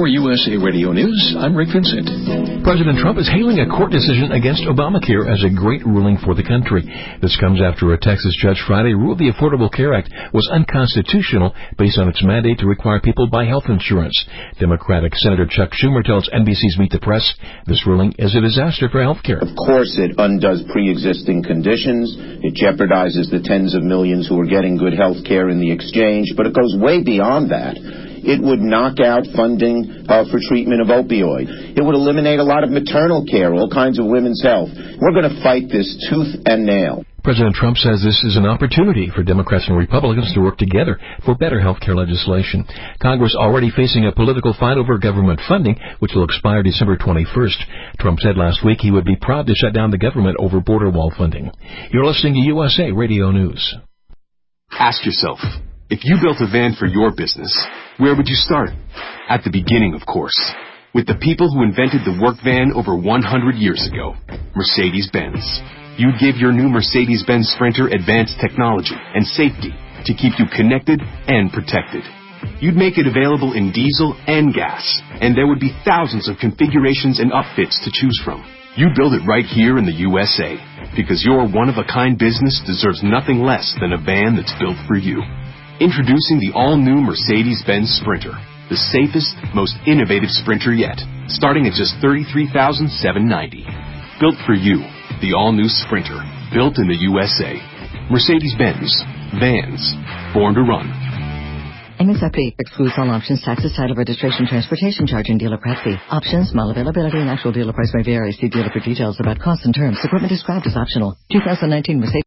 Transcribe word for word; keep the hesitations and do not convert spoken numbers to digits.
For U S A Radio News, I'm Rick Vincent. President Trump is hailing a court decision against Obamacare as a great ruling for the country. This comes after a Texas judge Friday ruled the Affordable Care Act was unconstitutional based on its mandate to require people buy health insurance. Democratic Senator Chuck Schumer tells N B C's Meet the Press this ruling is a disaster for health care. Of course, it undoes pre-existing conditions. It jeopardizes the tens of millions who are getting good health care in the exchange, but it goes way beyond that. It would knock out funding uh, for treatment of opioid. It would eliminate a lot of maternal care, all kinds of women's health. We're going to fight this tooth and nail. President Trump says this is an opportunity for Democrats and Republicans to work together for better health care legislation. Congress already facing a political fight over government funding, which will expire December twenty-first. Trump said last week he would be proud to shut down the government over border wall funding. You're listening to U S A Radio News. Ask yourself, if you built a van for your business, where would you start? At the beginning, of course, with the people who invented the work van over one hundred years ago, Mercedes-Benz. You'd give your new Mercedes-Benz Sprinter advanced technology and safety to keep you connected and protected. You'd make it available in diesel and gas, and there would be thousands of configurations and upfits to choose from. You build it right here in the U S A, because your one-of-a-kind business deserves nothing less than a van that's built for you. Introducing the all-new Mercedes-Benz Sprinter, the safest, most innovative Sprinter yet, starting at just thirty-three thousand seven hundred ninety dollars. Built for you, the all-new Sprinter, built in the U S A. Mercedes-Benz. Vans. Born to run. M S R P excludes all options, taxes, title, registration, transportation charge, and dealer prep fee. Options, model availability, and actual dealer price may vary. See dealer for details about costs and terms. Equipment described as optional. two thousand nineteen Mercedes